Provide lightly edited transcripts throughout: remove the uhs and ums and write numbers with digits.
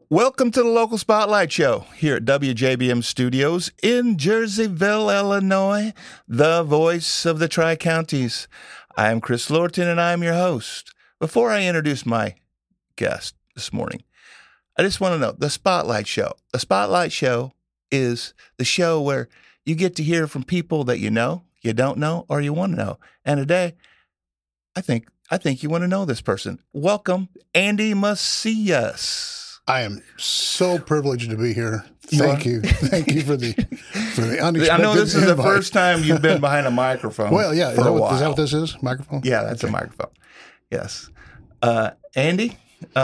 Welcome to the Local Spotlight Show here at WJBM Studios in Jerseyville, Illinois, the voice of the Tri-Counties. I am Chris Lorton, and I am your host. Before I introduce my guest this morning, I just want to know, the Spotlight Show. The Spotlight Show is the show where you get to hear from people that you know, you don't know, or you want to know. And today, I think you want to know this person. Welcome, Andy Macias. I am so privileged to be here. Thank you. Thank you for the unexpected I know this is invite. the first time you've been behind a microphone. Well, yeah. Is for that, a while. Is that what this is? Microphone? Yeah, that's a microphone. Yes. Andy,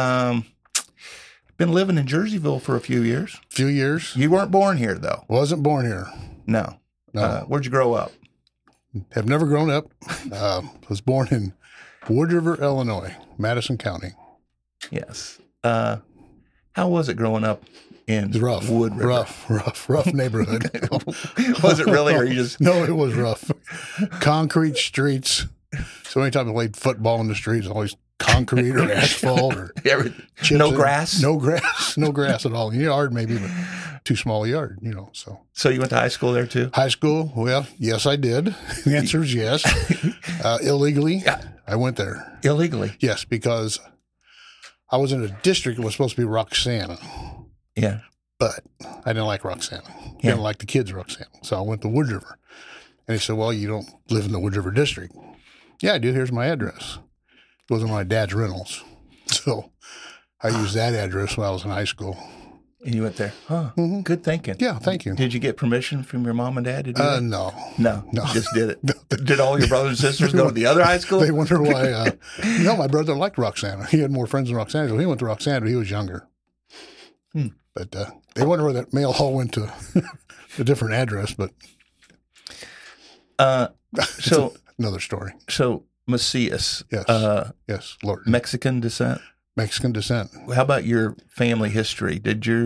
been living in Jerseyville for a few years. Few years. You weren't born here, though. Wasn't born here. No. No. Where'd you grow up? Have never grown up. Was born in Wood River, Illinois, Madison County. Yes. How was it growing up in It was rough. Wood River? Rough neighborhood. Was it really, or you just... No, it was rough. Concrete streets. So anytime I played football in the streets, always concrete or asphalt or chips No grass? No grass at all. In the yard maybe, but too small a yard, so. So you went to high school there, too? High school? Well, yes, I did. The answer is yes. Illegally, I went there. Illegally? Yes, because I was in a district that was supposed to be Roxana. Yeah. But I didn't like Roxana. I Yeah. didn't like the kids Roxana. So I went to Wood River. And he said, well, you don't live in the Wood River district. Yeah, I do. Here's my address. It was on my dad's rentals. So I used that address when I was in high school. And you went there? Huh. Mm-hmm. Good thinking. Yeah, thank you. Did you get permission from your mom and dad to do that? No. No. You just did it. Did all your brothers and sisters go to the other high school? They wonder why. No, my brother liked Roxana. He had more friends in Roxana. So he went to Roxana, but he was younger. But they wonder where that mail haul went to a different address. But So another story. So Macias. Yes. Yes, Lord. Mexican descent. Mexican descent. How about your family history? Did your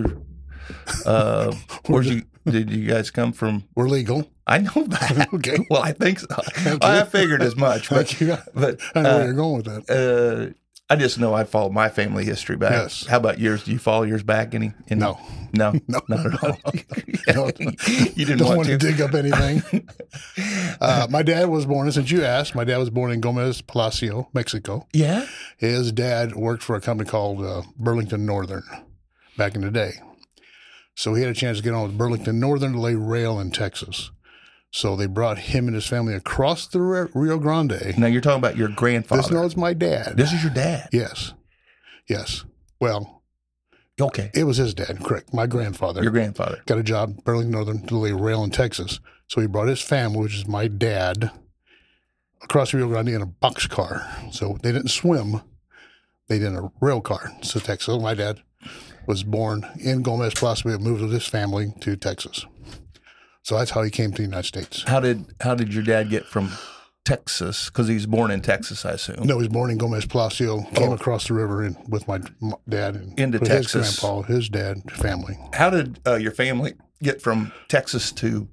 did you guys come from? We're legal. I know that. Okay. Well, I think so. Thank I you. figured as much. But, Thank you. but I know where you're going with that. I just know I follow my family history back. Yes. How about yours? Do you follow yours back? No. No, No. not at all. No. You didn't Don't want to dig up anything. My dad was born, since you asked, my dad was born in Gomez Palacio, Mexico. Yeah. His dad worked for a company called Burlington Northern back in the day. So he had a chance to get on with Burlington Northern to lay rail in Texas. So they brought him and his family across the Rio Grande. Now you're talking about your grandfather. No, it's my dad. This is your dad. Yes. Yes. Well, Okay. it was his dad, correct. My grandfather. Your grandfather. Got a job, Burlington Northern, to lay rail in Texas. So he brought his family, which is my dad, across the Rio Grande in a boxcar. So they didn't swim. They did a rail car to Texas. So my dad was born in Gomez Palacio, moved with his family to Texas. So that's how he came to the United States. How did your dad get from Texas? Because he was born in Texas, I assume. No, he was born in Gomez Palacio, came across the river with my dad and Into with Texas. his grandpa, his dad, family. How did your family get from Texas to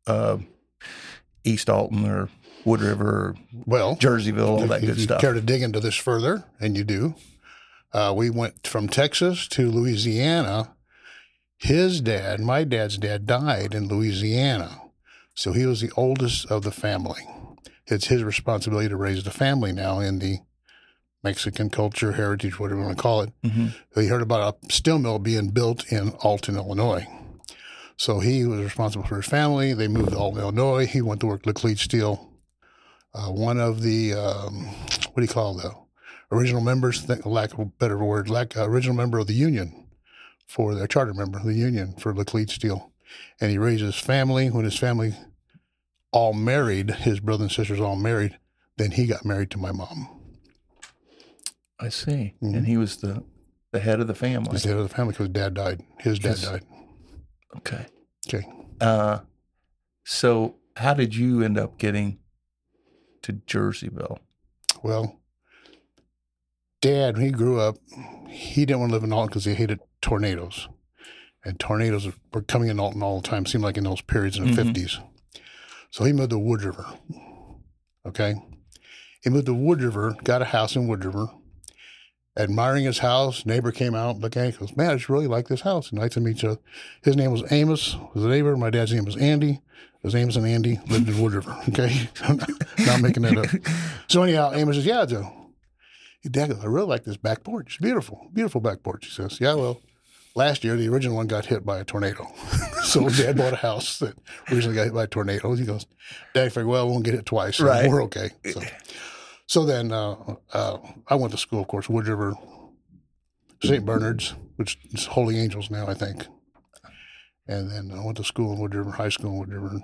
East Alton or Wood River or Well, Jerseyville, all that if good you stuff? care to dig into this further, and you do, we went from Texas to Louisiana. His dad, my dad's dad, died in Louisiana. So he was the oldest of the family. It's his responsibility to raise the family now in the Mexican culture, heritage, whatever you want to call it. Mm-hmm. He heard about a steel mill being built in Alton, Illinois. So he was responsible for his family. They moved to Alton, Illinois. He went to work at Laclede Steel. One of the, the original members, lack of a better word, original member of the union, for their charter member of the union for Laclede Steel. And he raised his family. When his family all married, his brothers and sisters all married, then he got married to my mom. I see. Mm-hmm. And he was the head of the family. He's the head of the family because dad died. His dad died. Okay. Okay. So how did you end up getting to Jerseyville? Well, Dad, when he grew up, he didn't want to live in Alton because he hated tornadoes. And tornadoes were coming in Alton all the time, seemed like in those periods in the 50s. So he moved to Wood River, okay? He moved to Wood River, got a house in Wood River, admiring his house. Neighbor came out, looked at it, goes, man, I just really like this house. And nice to meet you. His name was Amos, was the neighbor. My dad's name was Andy. It was Amos and Andy, lived in Wood River, okay? Not making that up. So anyhow, Amos says, yeah, Joe. Dad goes, I really like this back porch. It's beautiful, beautiful back porch. He says, yeah, well, last year, the original one got hit by a tornado. So Dad bought a house that originally got hit by a tornado. He goes, Dad figured, well, we won't get hit twice. So Right. we're okay. So then I went to school, of course, Wood River, St. Bernard's, which is Holy Angels now, I think. And then I went to school in Wood River, high school in Wood River,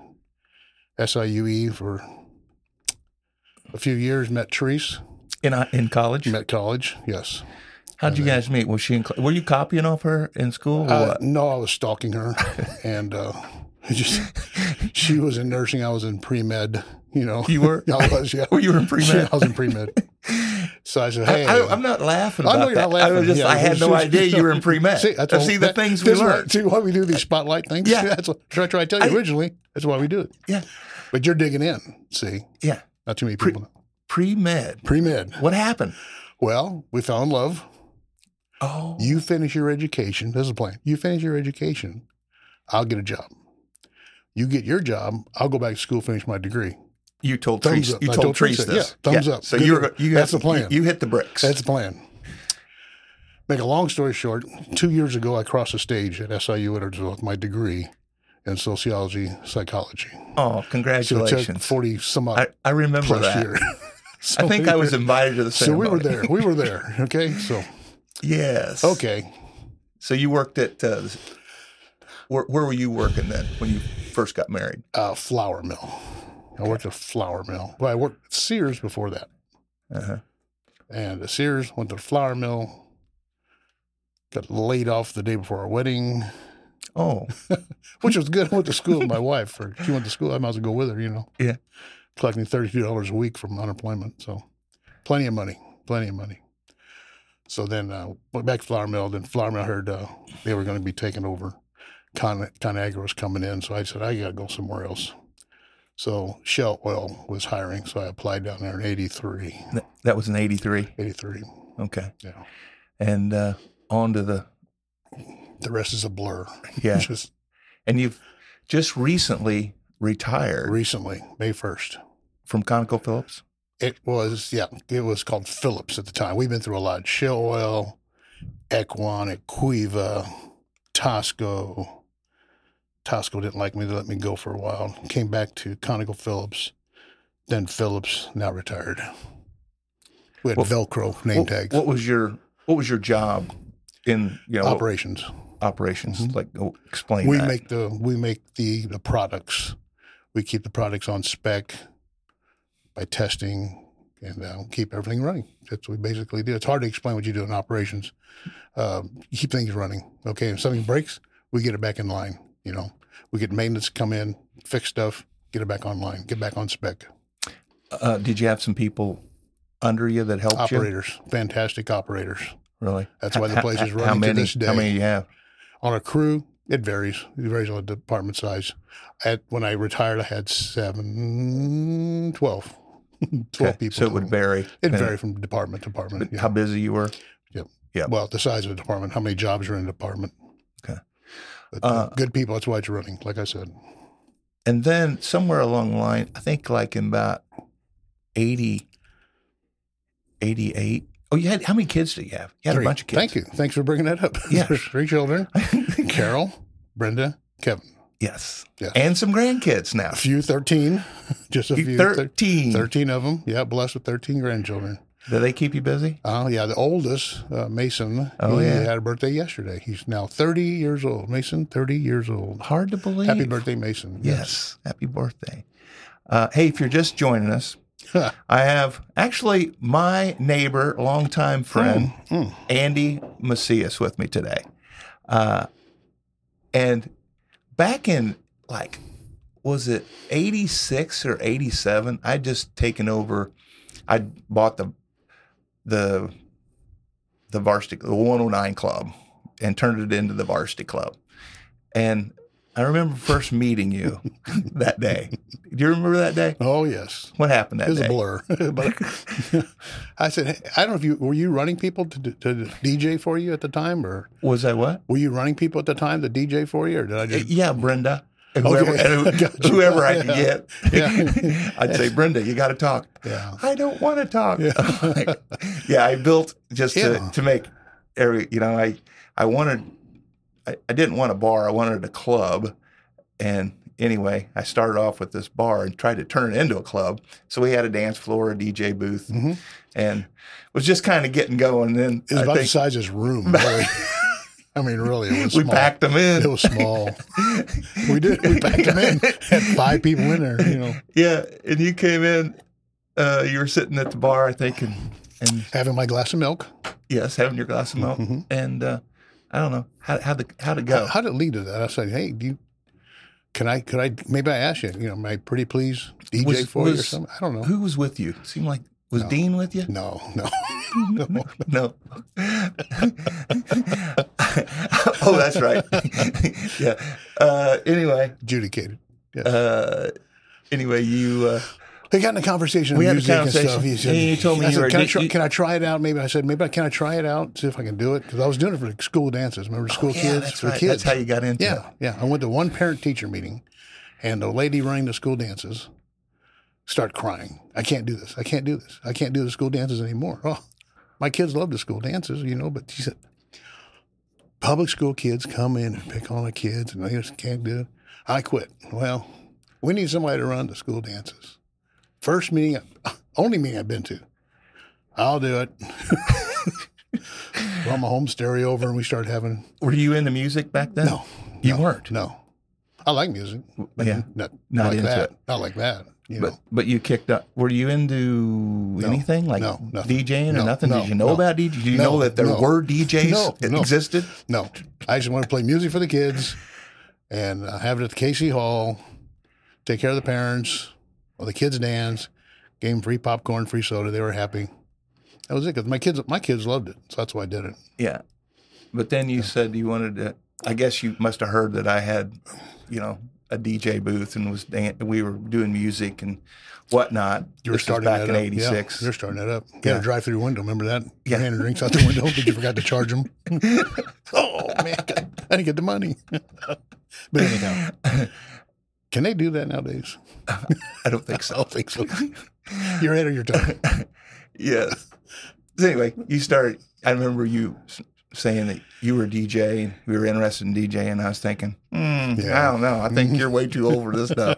SIUE for a few years, met Therese. In college? Met college, yes. How'd you guys meet? Was she were you copying off her in school or what? No, I was stalking her. And she was in nursing. I was in pre-med, you know. You were? I was, yeah. Well, you were in pre-med? Yeah, I was in pre-med. So I said, hey. I'm not laughing about I know you're that. not laughing. I had no idea you were in pre-med. See, the things we learned. See why we do these spotlight things? Yeah. That's what I tried to tell you originally. That's why we do it. Yeah. But you're digging in, see. Yeah. Not too many people know. Pre-med. Pre-med. What happened? Well, we fell in love. Oh. You finish your education. This is the plan. You finish your education, I'll get a job. You get your job, I'll go back to school, finish my degree. You told Thumbs Therese. up. You I told told Therese Teresa, this. yeah, thumbs up. So Good. That's the plan. You hit the bricks. That's the plan. Make a long story short, 2 years ago, I crossed the stage at SIU Edwardsville with my degree in sociology, psychology. Oh, So congratulations. it took 40 some odd I remember plus that. years. I think I was invited to the So ceremony. we were there. We were there. Okay. So, Yes. okay. So you worked at, where were you working then when you first got married? Flour mill. I worked at a flour mill. Well, I worked at Sears before that. Uh-huh. And at Sears, went to the flour mill, got laid off the day before our wedding, Oh, which was good. I went to school with my wife. She went to school. I might as well go with her, you know. yeah. Collecting $32 a week from unemployment. So plenty of money. So then went back to flour mill. Then flour mill heard they were going to be taking over. ConAgra was coming in. So I said, I got to go somewhere else. So Shell Oil was hiring. So I applied down there in 83. That was in 83. 83. Okay. Yeah. And on to the, The rest is a blur. yeah. Just And you've just recently retired recently, May 1st. from ConocoPhillips? It was called Phillips at the time. We've been through a lot. Shell Oil, Equan, Equiva, Tosco. Tosco didn't like me. They let me go for a while. Came back to ConocoPhillips, then Phillips, now retired. We had Velcro name tags. What was your job in, Operations. operations? Mhm. Like, explain We that. make the products. We keep the products on spec by testing and keep everything running. That's what we basically do. It's hard to explain what you do in operations. You keep things running. Okay, if something breaks, we get it back in line. You know, we get maintenance come in, fix stuff, get it back online, get back on spec. Did you have some people under you that helped Operators, fantastic operators. you? Really? That's why the place is How running to many? this day. How many do you have? On a crew, it varies. It varies on the department size. When I retired, I had 12 Okay, people. so it would vary. It varied from department to department. How busy you were? Yep. Yep. Well, the size of the department, how many jobs are in the department. Okay. But good people, that's why it's running, like I said. And then somewhere along the line, I think like in about 80, 88. Oh, you had, how many kids did you have? You had 3. a bunch of kids. Thank you. Thanks for bringing that up. Yeah. There's 3 children, Carol, Brenda, Kevin. Yes. Yes. And some grandkids now. A few, 13. Just a few. 13. 13 of them. Yeah, blessed with 13 grandchildren. Do they keep you busy? Yeah, the oldest, Mason, Oh, he yeah. had a birthday yesterday. He's now 30 years old. Mason, 30 years old. Hard to believe. Happy birthday, Mason. Yes. Happy birthday. Hey, if you're just joining us, I have actually my neighbor, longtime friend, Andy Macias, with me today. And back in, like, was it 86 or 87? I'd just taken over. I bought the varsity, the 109 club, and turned it into the varsity club. And I remember first meeting you that day. Do you remember that day? Oh, yes. What happened that It was day? a blur. But I said, hey, I don't know if were you running people to DJ for you at the time, or Was I what? were you running people at the time to DJ for you, or did I just? Yeah, Brenda. And whoever I could get. Yeah. I'd say, Brenda, you got to talk. Yeah. I don't want to talk. Yeah. Yeah, I built just Yeah. to make every, I wanted, I didn't want a bar. I wanted a club. And anyway, I started off with this bar and tried to turn it into a club. So we had a dance floor, a DJ booth, and was just kind of getting going. And then It was about the size of this room. Really. I mean, really, it was small. we packed them in. It was small. We did. We packed them in. Had 5 people in there, Yeah, and you came in. You were sitting at the bar, I think, and Having my glass of milk. yes, having your glass of milk. And I don't know how'd it go. How did it lead to that? I said, hey, could I, maybe I asked you, may I pretty please DJ for you or something? I don't know. Who was with you? It seemed like was Dean with you? No. No. Oh, that's right. Yeah. Anyway. Adjudicated. Yes. Anyway, you. They got in a conversation We of had a music and conversation. stuff. He said, And you told me I you said, were- can I try it out? Maybe I said, can I try it out, see if I can do it? Because I was doing it for school dances. Remember school Yeah, kids? that's For right. kids. That's how you got into it. Yeah. I went to one parent-teacher meeting, and the lady running the school dances started crying. I can't do this. I can't do this. I can't do the school dances anymore. Oh, my kids love the school dances, but she said, public school kids come in and pick on the kids, and they just can't do it. I quit. Well, we need somebody to run the school dances. First meeting, only meeting I've been to. I'll do it. Brought my home stereo over, and we started having. Were you into music back then? No, You weren't? No, I like music. But Yeah. not like into that. it. Not like that. But you kicked up. Were you into anything like no, nothing. DJing or No, nothing? no, Did you know no. about DJing? Did you No, know that there no. were DJs that No. existed? No, I just want to play music for the kids and have it at the KC Hall. Take care of the parents. While the kids dance. Gave them free popcorn, free soda. They were happy. That was it. Because my kids loved it, so that's why I did it. Yeah. But then you said you wanted to. I guess you must have heard that I had, a DJ booth and we were doing music and whatnot. You were This was starting back that in up. '86. Yeah, you're starting that up. You Yeah. had a drive-through window. Remember that? Yeah. Handing drinks out the window, but you forgot to charge them. Oh man, I didn't get the money. But anyhow, can they do that nowadays? I don't think so. I don't think so. You're ahead of your time. Yes. So anyway, you started. I remember you saying that you were a DJ and we were interested in DJ, and I was thinking, I don't know. I think you're way too old for this stuff.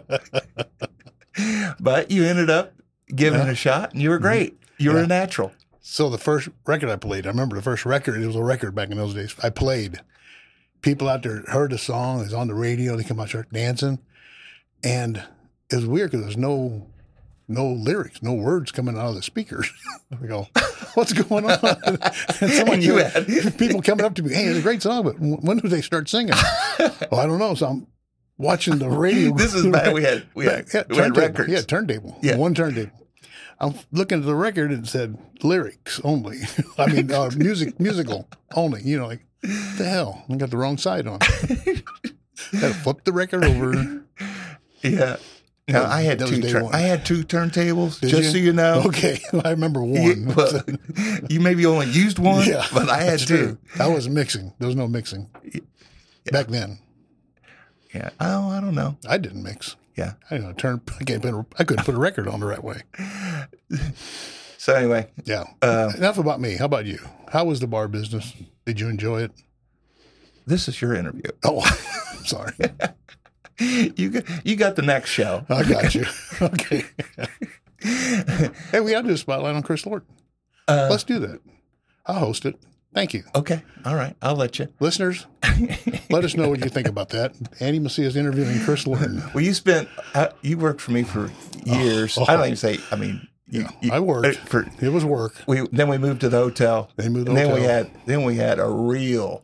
But you ended up giving it a shot, and you were great. You were a natural. So the first record I played, I remember the first record. It was a record back in those days. I played. People out there heard the song. It was on the radio. They come out, start dancing, and it was weird because there's no lyrics, no words coming out of the speakers. I go, what's going on? And someone You had people coming up to me, hey, it's a great song, but when do they start singing? Well, I don't know. So I'm watching the radio. This is back. We had records. Yeah, turntable. Yeah. One turntable. I'm looking at the record and it said lyrics only. I mean, musical only. Like, what the hell? I got the wrong side on. Had to flip the record over. Yeah. Now I had That was day one. I had 2 turntables. Did just you? so you know. Okay, I remember one. Well, you maybe only used one, Yeah, but I had that's 2. true. I wasn't mixing. There was no mixing back then. Yeah. Oh, I don't know. I didn't mix. Yeah. I couldn't put a record on the right way. So anyway, Yeah. Enough about me. How about you? How was the bar business? Did you enjoy it? this is your interview. Oh, sorry. You got the next show. I got you. Okay. Hey, we got to do a spotlight on Chris Lorton. Let's do that. I'll host it. Thank you. Okay. All right. I'll let you. Listeners, let us know what you think about that. Andy Macias interviewing Chris Lorton. Well, you worked for me for years. I don't even say. I mean, I worked. It was work. Then we moved to the hotel. They moved to and the then hotel. we had a real.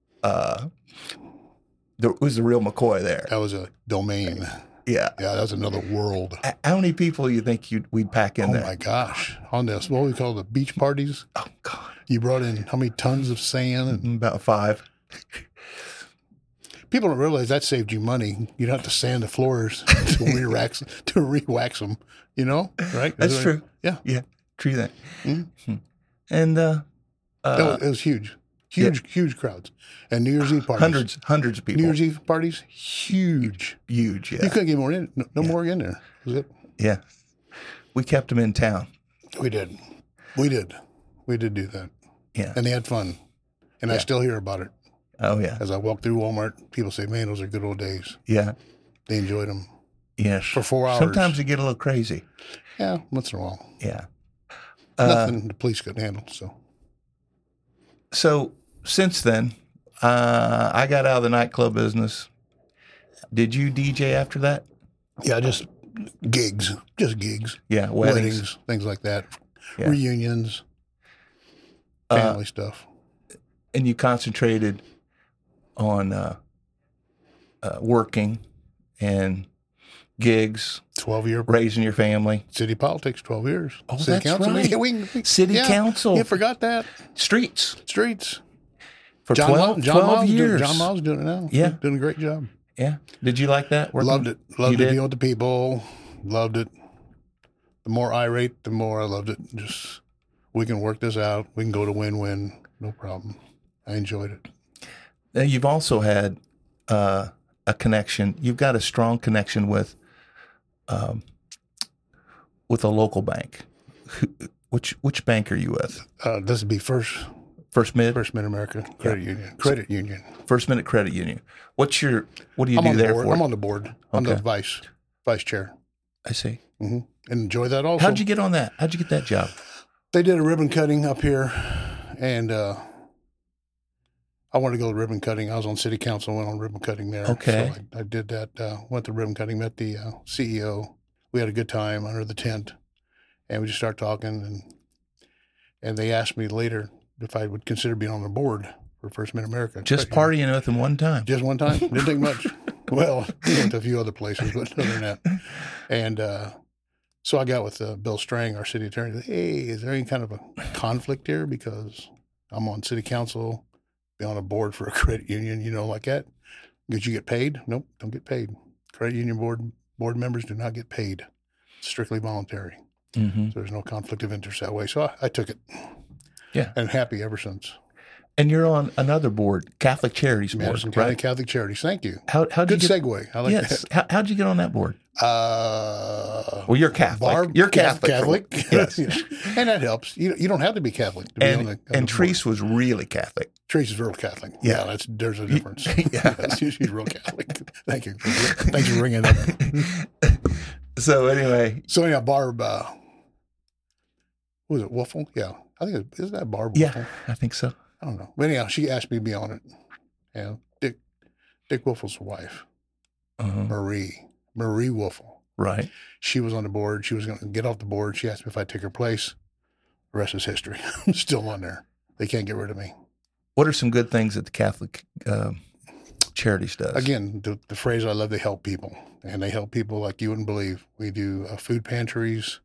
There was the real McCoy there. That was a domain. Yeah. Yeah, that was another world. How many people do you think we'd pack in Oh there? my gosh. On this, what we call the beach parties. Oh God. You brought in how many tons of sand? And About 5. People don't realize that saved you money. You don't have to sand the floors to re-wax them. You know, right? That's true. Yeah, Yeah, true that. Mm-hmm. And it was huge, huge crowds, and New Year's Eve parties. Hundreds of people. New Year's Eve parties, huge. Yeah, you couldn't get more in. No more in there. Was it? Yeah, we kept them in town. We did do that. Yeah, and they had fun, and I still hear about it. Oh yeah. As I walk through Walmart, people say, "Man, those are good old days." Yeah, they enjoyed them. Yes, for 4 hours. Sometimes they get a little crazy. Yeah, once in a while. Yeah, nothing the police couldn't handle. So since then, I got out of the nightclub business. Did you DJ after that? Yeah, just gigs. Yeah, weddings, things like that, reunions, family stuff. And you concentrated on working and gigs. 12 years. Raising your family. City politics, 12 years. Oh, City that's council. right. City council. You forgot that. Streets. For John 12 years. John Miles doing it now. Yeah. Doing a great job. Yeah. Did you like that? Loved it. Loved to be with the people. Loved it. The more irate, the more I loved it. Just, we can work this out. We can go to win-win. No problem. I enjoyed it. Now, you've also had a connection. You've got a strong connection with a local bank. Which bank are you with? This would be First Mid-America Credit Union. First Minute Credit Union. What do you do there for? I'm on the board. I'm the vice chair. I see. Mm-hmm. And enjoy that also. How'd you get on that? How'd you get that job? They did a ribbon cutting up here, and I wanted to go to ribbon cutting. I was on city council, went on ribbon cutting there. Okay. So I did that, went to ribbon cutting, met the CEO. We had a good time under the tent, and we just started talking, and they asked me later if I would consider being on the board for First Mid-America. Just partying with them one time. Just one time. Didn't take much. Well, we went to a few other places, but other than that. And so I got with Bill Strang, our city attorney. Hey, is there any kind of a conflict here? Because I'm on city council, be on a board for a credit union, like that. Did you get paid? Nope, don't get paid. Credit union board members do not get paid. It's strictly voluntary. Mm-hmm. So there's no conflict of interest that way. So I took it. Yeah. And happy ever since. And you're on another board, Catholic Charities Board, Madison County right? Catholic Charities. Thank you. How'd Good you get, segue. I like that. How'd you get on that board? Well, you're Catholic. You're Catholic. Yes. And that helps. You don't have to be Catholic to be on the And Treese was really Catholic. Treese is real Catholic. Yeah. There's a difference. Yeah. She's real Catholic. Thank you. Thanks for bringing it up. So anyway, Barb, was it Wolfle? Yeah. I think isn't that Barb Wolfle? Yeah, I think so. I don't know. But anyhow, she asked me to be on it. Yeah. Dick Wolfle's wife, Marie Wolfle. Right. She was on the board. She was going to get off the board. She asked me if I'd take her place. The rest is history. I'm still on there. They can't get rid of me. What are some good things that the Catholic Charities does? Again, the phrase I love, they help people. And they help people like you wouldn't believe. We do food pantries,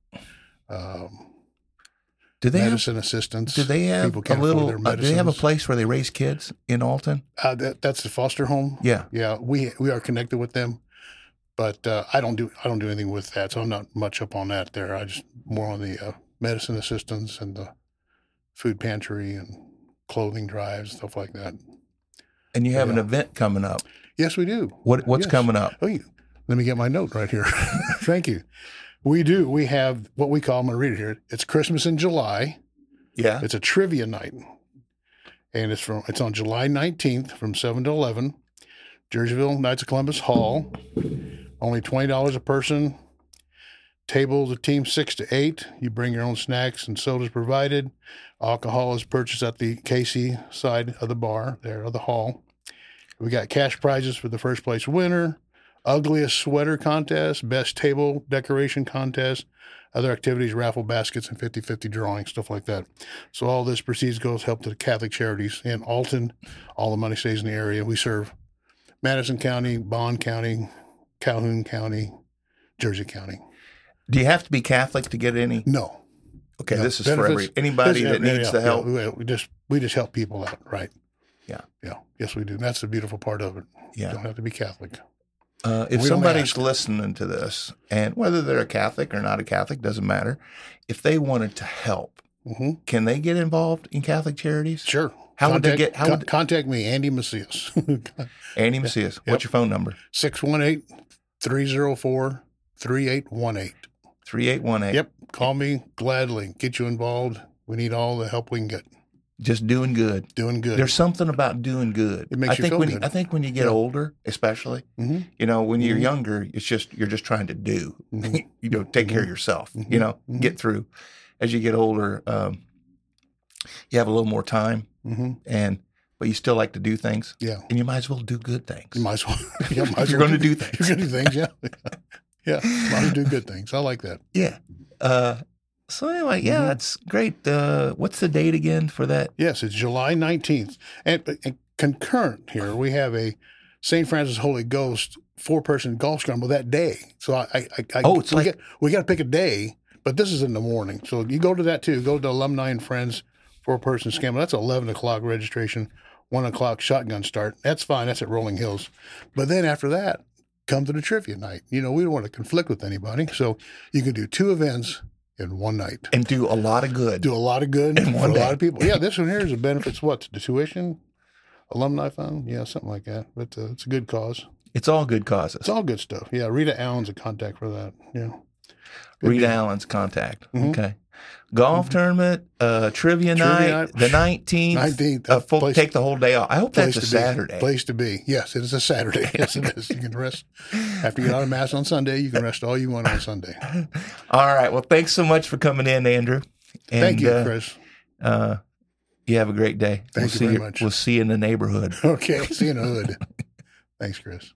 medicine assistance. Do they have people can't afford their do medicines. they have a place where they raise kids in Alton? That's the foster home. Yeah. Yeah. We are connected with them. But I don't do anything with that, so I'm not much up on that there. I just more on the medicine assistance and the food pantry and clothing drives, stuff like that. And you have an event coming up. Yes, we do. What's coming up? Oh, let me get my note right here. Thank you. We do. We have what we call, I'm going to read it here. It's Christmas in July. Yeah. It's a trivia night. And it's on July 19th from 7 to 11. Jerseyville Knights of Columbus Hall. Only $20 a person. Tables, a team 6 to 8. You bring your own snacks and sodas provided. Alcohol is purchased at the Casey side of the bar, there of the hall. We got cash prizes for the first place winner, ugliest sweater contest, best table decoration contest, other activities, raffle baskets, and 50-50 drawing, stuff like that. So all this proceeds goes help to the Catholic Charities in Alton. All the money stays in the area. We serve Madison County, Bond County, Calhoun County, Jersey County. Do you have to be Catholic to get any? No. Okay, no. This is for anybody that needs the help. Yeah, we just help people out, right? Yeah. Yeah. Yes, we do. And that's the beautiful part of it. Yeah. You don't have to be Catholic. If We don't somebody's ask. listening to this, and whether they're a Catholic or not a Catholic, doesn't matter. If they wanted to help, Mm-hmm. can they get involved in Catholic charities? Sure. How would they get? How would Contact me, Andy Macias. Andy Macias? What's your phone number? 618-304-3818. 3818. Yep. Call me gladly. Get you involved. We need all the help we can get. Just doing good. Doing good. There's something about doing good. It makes you feel good. I think when you get older, especially, Mhm. when you're Mhm. younger, you're just trying to do. Mhm. Take care of yourself. Mhm. Get through. As you get older, you have a little more time, Mm-hmm. but you still like to do things. Yeah. And you might as well do good things. You might as well. Yeah, might If as you're well going to do things. You're going to do things, yeah. Yeah. Might as well do good things. I like that. Yeah. So anyway, yeah, Mhm. that's great. What's the date again for that? Yes, it's July 19th. And concurrent here, we have a St. Francis Holy Ghost 4-person golf scramble that day. So we got to pick a day, but this is in the morning. So you go to that too. Go to Alumni and Friends 4-person scramble. That's 11 o'clock registration, 1 o'clock shotgun start. That's fine. That's at Rolling Hills. But then after that, come to the trivia night. We don't want to conflict with anybody. So you can do 2 events in one night. And do a lot of good. Do a lot of good In for one a day. lot of people. Yeah, this one here is a benefits what? The tuition, alumni fund? Yeah, something like that. But it's a good cause. It's all good causes. It's all good stuff. Yeah, Rita Allen's a contact for that. Yeah. Rita Allen's contact. Mhm. Okay. Golf tournament, trivia night, night. the 19th. 19th. Take the whole day off. I hope that's a to be. Saturday. Place to be. Yes, it is a Saturday. Yes, it is. You can rest. After you get out of Mass on Sunday, you can rest all you want on Sunday. All right. Well, thanks so much for coming in, Andrew. And, Thank you, Chris. You have a great day. Thank you very much. We'll see you in the neighborhood. Okay, see you in the hood. Thanks, Chris.